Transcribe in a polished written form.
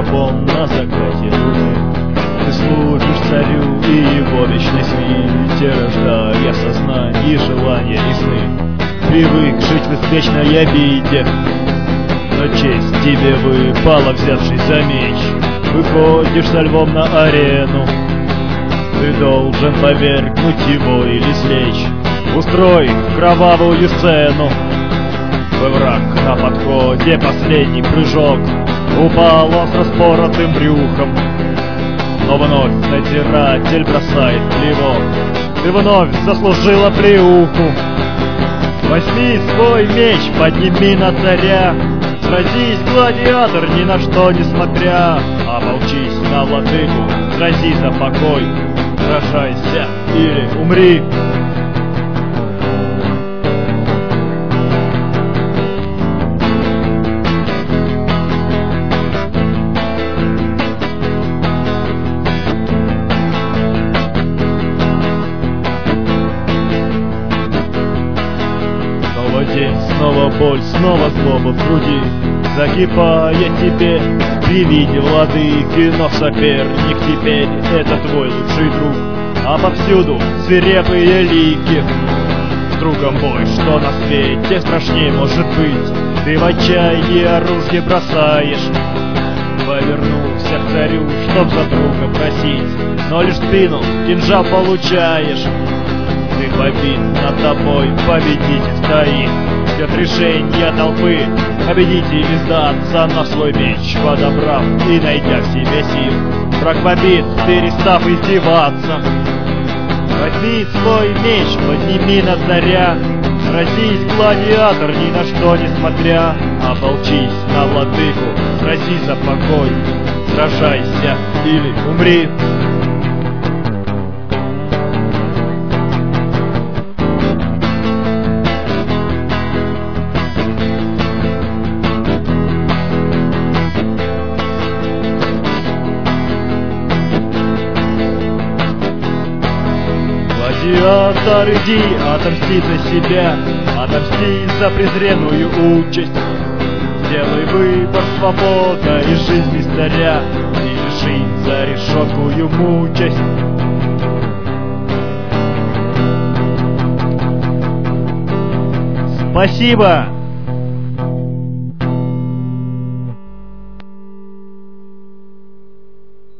вон на закате луны. Ты служишь царю и его вечной свите, рождая в сознании желания и сны. Привык жить в извечной обиде, но честь тебе выпала, взявшись за меч. Выходишь со львом на арену, ты должен повергнуть его или слечь. Устрой кровавую сцену, твой враг на подходе, последний прыжок. Упал он с распоротым брюхом, но вновь надзиратель бросает плевок. Ты вновь заслужила плеуху. Возьми свой меч, подними на царя. Сразись, гладиатор, ни на что не смотря. Ополчись на владыку, срази за покой. Сражайся или умри. Снова день, снова боль, снова злоба в груди, закипая тебе при виде владыки. Но соперник теперь это твой лучший друг, а повсюду свирепые лики. С другом бой, что на свете страшнее может быть. Ты в отчаянии оружие бросаешь, повернулся к царю, чтоб за друга просить, но лишь спину кинжал получаешь. Ты побит, над тобой победитель стоит. Ждет решения толпы, победить или сдаться, на свой меч подобрав и найдя в себе сил. Враг побит, перестав издеваться. Возьми свой меч, подними на царя. Сразись, гладиатор, ни на что не смотря. Ополчись на владыку, сразись за покой. Сражайся или умри. Гладиатор, иди, отомсти за себя, отомсти за презренную участь. Сделай выбор, свобода и жизнь царя, или жизнь за решеткую мучасть. Спасибо!